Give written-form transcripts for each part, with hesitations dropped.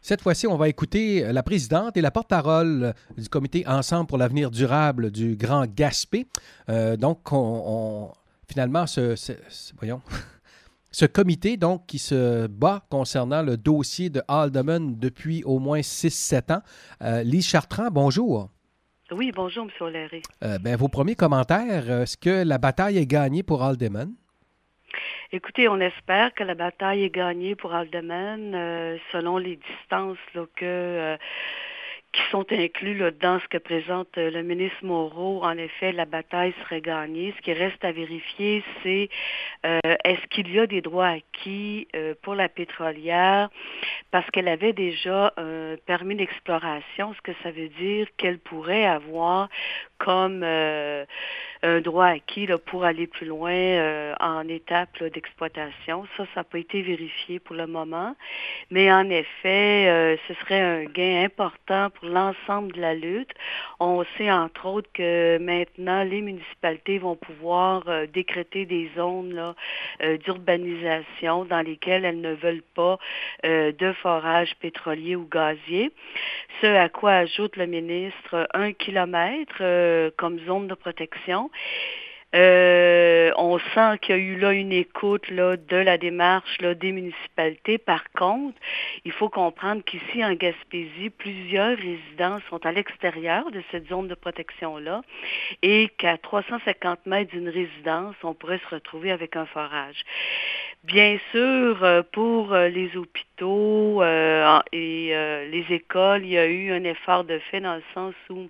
Cette fois-ci, on va écouter la présidente et la porte-parole du comité Ensemble pour l'avenir durable du Grand Gaspé. Donc, finalement, voyons, ce comité donc, qui se bat concernant le dossier de Haldeman depuis au moins 6-7 ans. Lise Chartrand, bonjour. Oui, bonjour, M. O'Leary. Vos premiers commentaires, est-ce que la bataille est gagnée pour Haldeman? Écoutez, on espère que la bataille est gagnée pour Haldeman selon les distances là, qui sont inclus là, dans ce que présente le ministre Moreau. En effet, la bataille serait gagnée. Ce qui reste à vérifier, c'est est-ce qu'il y a des droits acquis pour la pétrolière parce qu'elle avait déjà un permis d'exploration, ce que ça veut dire qu'elle pourrait avoir comme un droit acquis là, pour aller plus loin en étape là, d'exploitation. Ça n'a pas été vérifié pour le moment. Mais en effet, ce serait un gain important pour l'ensemble de la lutte. On sait entre autres que maintenant, les municipalités vont pouvoir décréter des zones là, d'urbanisation dans lesquelles elles ne veulent pas de forage pétrolier ou gazier. Ce à quoi ajoute le ministre 1 kilomètre comme zone de protection. On sent qu'il y a eu là une écoute là, de la démarche là, des municipalités. Par contre, il faut comprendre qu'ici en Gaspésie, plusieurs résidents sont à l'extérieur de cette zone de protection-là et qu'à 350 mètres d'une résidence, on pourrait se retrouver avec un forage. Bien sûr, pour les hôpitaux et les écoles, il y a eu un effort de fait dans le sens où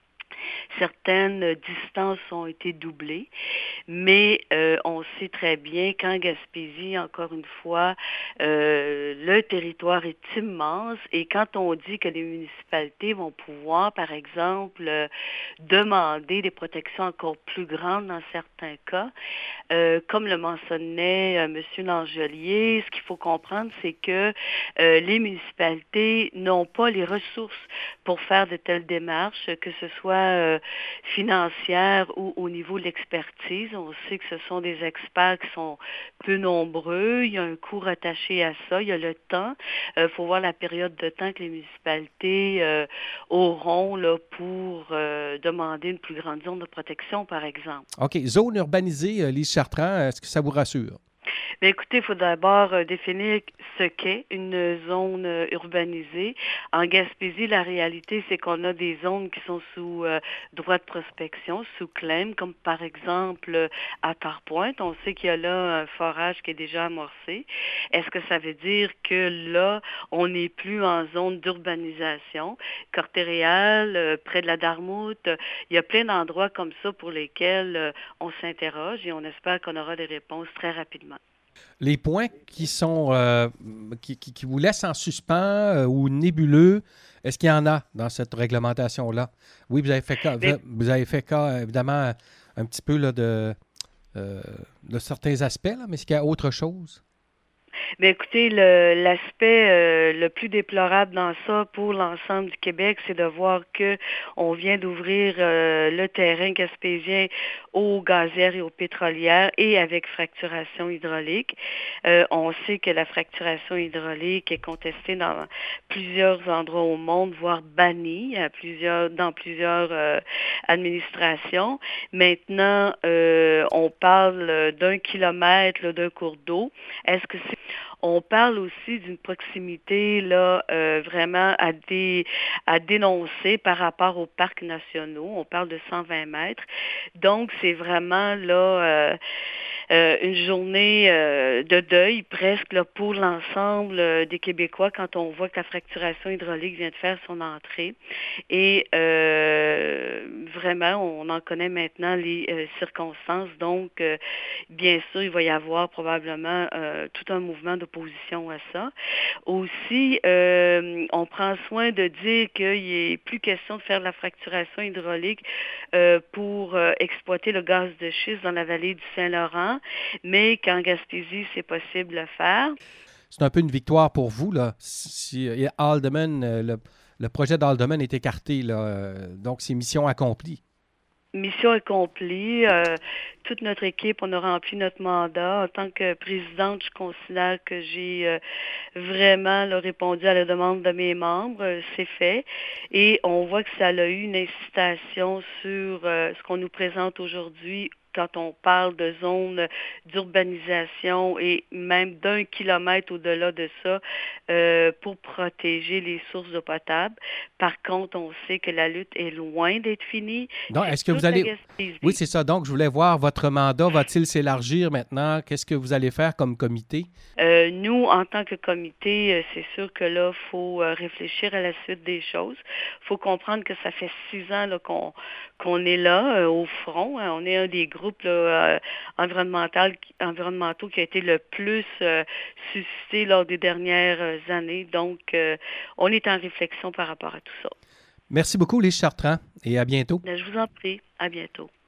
certaines distances ont été doublées, mais on sait très bien qu'en Gaspésie, encore une fois, le territoire est immense et quand on dit que les municipalités vont pouvoir, par exemple, demander des protections encore plus grandes dans certains cas, comme le mentionnait M. Langelier, ce qu'il faut comprendre, c'est que les municipalités n'ont pas les ressources pour faire de telles démarches, que ce soit financière ou au niveau de l'expertise. On sait que ce sont des experts qui sont peu nombreux. Il y a un coût rattaché à ça. Il y a le temps. Il faut voir la période de temps que les municipalités auront là, pour demander une plus grande zone de protection, par exemple. OK. Zone urbanisée, Lise Chartrand, est-ce que ça vous rassure? Bien, écoutez, il faut d'abord définir ce qu'est une zone urbanisée. En Gaspésie, la réalité, c'est qu'on a des zones qui sont sous droit de prospection, sous claim, comme par exemple à Tarpointe. On sait qu'il y a là un forage qui est déjà amorcé. Est-ce que ça veut dire que là, on n'est plus en zone d'urbanisation? Corté-Réal, près de la Darmoute, il y a plein d'endroits comme ça pour lesquels on s'interroge et on espère qu'on aura des réponses très rapidement. Les points qui sont qui vous laissent en suspens ou nébuleux, est-ce qu'il y en a dans cette réglementation-là? Oui, Mais vous avez fait cas, évidemment, un petit peu là, de certains aspects, là, mais est-ce qu'il y a autre chose? Mais écoutez, l'aspect le plus déplorable dans ça pour l'ensemble du Québec, c'est de voir que on vient d'ouvrir le terrain gaspésien aux gazières et aux pétrolières et avec fracturation hydraulique. On sait que la fracturation hydraulique est contestée dans plusieurs endroits au monde, voire bannie dans plusieurs administrations. Maintenant, on parle d'1 kilomètre là, d'un cours d'eau. Est-ce que c'est On parle aussi d'une proximité là vraiment à dénoncer par rapport aux parcs nationaux. On parle de 120 mètres. Donc, c'est vraiment là une journée de deuil presque là, pour l'ensemble des Québécois quand on voit que la fracturation hydraulique vient de faire son entrée. Et vraiment, on en connaît maintenant les circonstances. Donc, bien sûr, il va y avoir probablement tout un mouvement d'opposition à ça. Aussi, on prend soin de dire qu'il n'est plus question de faire de la fracturation hydraulique pour exploiter le gaz de schiste dans la vallée du Saint-Laurent, mais qu'en Gaspésie, c'est possible de le faire. C'est un peu une victoire pour vous, là. Si Haldeman, le projet d'Haldeman est écarté, là, donc c'est mission accomplie. mission accomplie. Toute notre équipe, on a rempli notre mandat. En tant que présidente, je considère que j'ai vraiment là, répondu à la demande de mes membres. C'est fait. Et on voit que ça a eu une incitation sur ce qu'on nous présente aujourd'hui quand on parle de zones d'urbanisation et même d'1 kilomètre au-delà de ça pour protéger les sources d'eau potable. Par contre, on sait que la lutte est loin d'être finie. Donc, C'est est-ce que vous toute la allez... Oui, Gaspésie. c'est ça. Donc, je voulais voir votre mandat. Va-t-il s'élargir maintenant? Qu'est-ce que vous allez faire comme comité? Nous, en tant que comité, c'est sûr que là, il faut réfléchir à la suite des choses. Il faut comprendre que ça fait 6 ans là, qu'on est là, au front. Hein. On est un des groupes là, environnementaux qui a été le plus suscité lors des dernières années. Donc, on est en réflexion par rapport à tout ça. Merci beaucoup, Lise Chartrand, et à bientôt. Je vous en prie. À bientôt.